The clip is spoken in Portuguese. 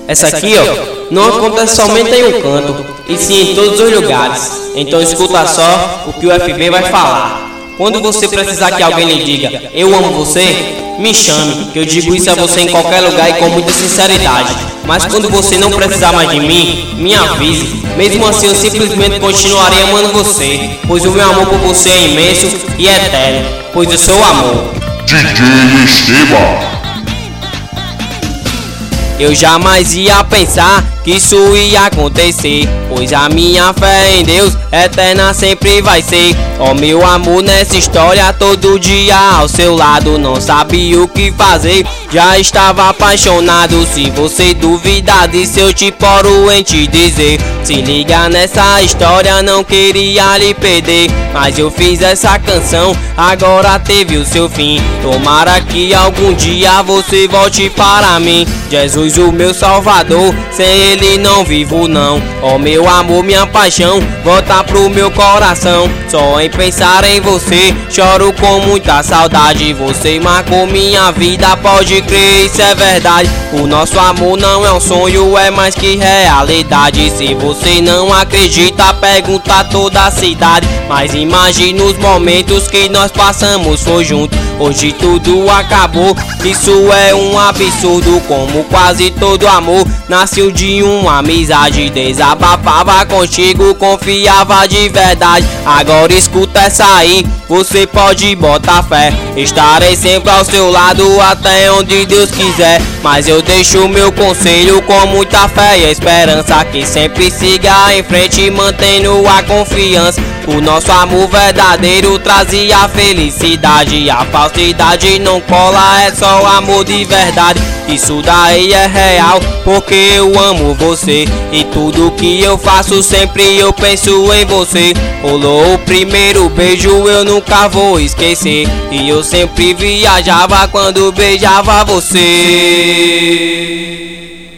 Essa aqui, ó, não acontece somente em um canto, e sim em todos os lugares. Então escuta só o que o FB vai falar. Quando você precisar que alguém lhe diga "eu amo você", me chame, que eu digo isso a você em qualquer lugar e com muita sinceridade. Mas quando você não precisar mais de mim, me avise. Mesmo assim eu simplesmente continuarei amando você, pois o meu amor por você é imenso e eterno, pois eu sou o amor. DJ Esteban. Eu jamais ia pensar que isso ia acontecer, pois a minha fé em Deus eterna sempre vai ser. Ó meu amor, nessa história todo dia ao seu lado, não sabia o que fazer, já estava apaixonado. Se você duvidar disso eu te poro em te dizer, se liga nessa história, não queria lhe perder, mas eu fiz essa canção, agora teve o seu fim. Tomara que algum dia você volte para mim, Jesus o meu salvador, sem ele não vivo não. Ó meu amor, minha paixão, volta pro meu coração, só em pensar em você choro com muita saudade. Você marcou minha vida, pode crer, isso é verdade. O nosso amor não é um sonho, é mais que realidade. Se você não acredita, pergunta a toda a cidade, mas imagine os momentos que nós passamos foi juntos. Hoje tudo acabou, isso é um absurdo, como quase todo amor nasceu de uma amizade. Desabafava contigo, confiava de verdade, agora escuta essa aí, você pode botar fé. Estarei sempre ao seu lado até onde Deus quiser, mas eu deixo meu conselho com muita fé e esperança, que sempre siga em frente mantendo a confiança. O nosso amor verdadeiro trazia felicidade, a falsidade não cola, é só amor de verdade. Isso daí é real, porque eu amo você, e tudo que eu faço sempre eu penso em você. Rolou o primeiro beijo, eu nunca vou esquecer, e eu sempre viajava quando beijava você.